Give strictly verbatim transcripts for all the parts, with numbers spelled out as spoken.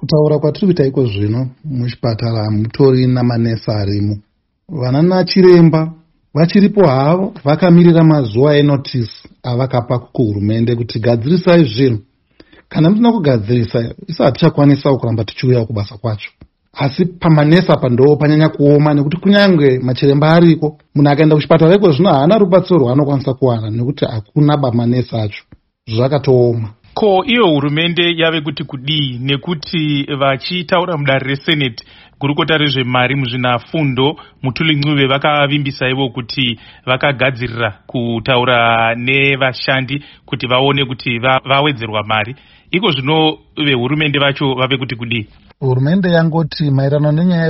Kutaura kwatiri kuita iko zvino muchipatara hamutori namanesi arimo. Vana nachiremba vachiripo havo vakamirira mazuva enotisi avakapa kuhurumende kuti gadzirisai zvinhu. Kana musina kugadzirisa isu hatichakwanisa kuramba tichiuya kubasa kwacho. Asi pamanesi apa ndo panyanya kuoma nekuti kunyange machiremba ariko munhu akaenda kuchipatara iko zvino haana rubatsiro rwaanokwanisa kuwana nekuti hakuna bamanesi acho. Zvakatooma. Ko iyo hurumende yave kuti kudii nekuti vachitaura mudare reseneti gurukota rezvemari muzvinafundo Mutuli Ncube vakavimbisa ivo kuti vakagadzirira kutaura nevashandi kuti vaone kuti va, vawedzerwa mari. Iko zvino vehurumende vacho vave kuti kudii? Hurumende yangoti maererano nenyaya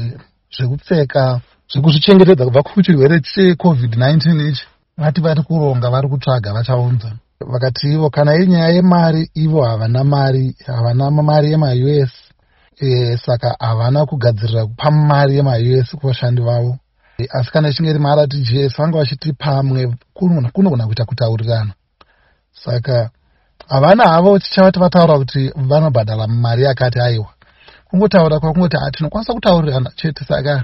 zvekupfeka zvekuzvichengetedza kubva kuchirwere checovid nineteen ichi vati vari kuronga vari kutsvaga vachaunza. Vakati ivo kana inyaya yemari ivo havana mari havana mari yema-U S e, saka havana kugadzirira kupa mari yema-U S kuvashandi vavo. E, asi kana ichinge iri mari ati G S vanga vachiti pamwe kunogona kuita kutaurirana. Saka havana havo chichavati vataura kuti vanobhadhara mari yakati aiwa. Kungotaura kwakungoti tinokwanisa kutaurirana chete. Saka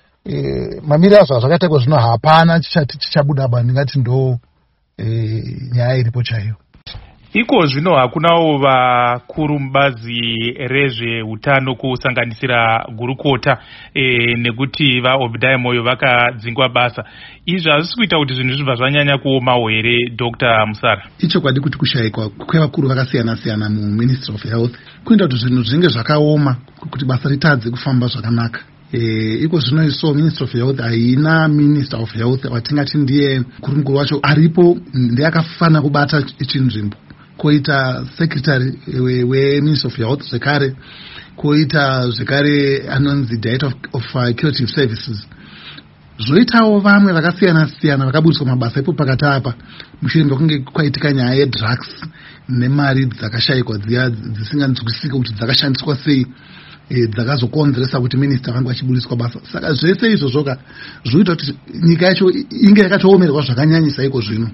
e, mamiri azvo zvakaita zvino hapana chichati chichabuda bani ngati ndo E, nyaya iripo chaiyo. Iko zvino hakunawo vakuru mubazi rezveutano kusanganisira gurukota e, nekuti vaObadiah Moyo vakadzingwa basa. Izvi hazvisi kuita kuti zvinhu zvibva zvanyanya kuomawo here Doctor Musara? Ichokwadi kuti kushayikwa kwevakuru vakasiyana siyana muMinistry of Health kuita kuti zvinhu zvinge zvakaoma kuti basa ritadze kufamba zvakanaka. E, iko zvino iso Ministry of Health haina Minister of Health watingati ndiye mukuru mukuru wacho aripo ndiye akafana kubata ichinzvimbo. Koita Secretary we, we Ministry of Health zvekare, koita zvekare anonzi Director of, of uh, Curative Services. Zvoitawo vamwe vakasiyana siyana vakabudiswa mabasa ipo pakati apa mushure mekunge kwaitika nyaya yedrugs nemari dzakashayikwa dziya dzisinganzwisisika kuti dzakashandiswa sei. E, dzakazokonzeresa kuti minista vangu vachibudiswa basa. Saka zvese izvo zvoka zvoita kuti nyika yacho inge yakatoomerwa zvakanyanyisa iko zvino.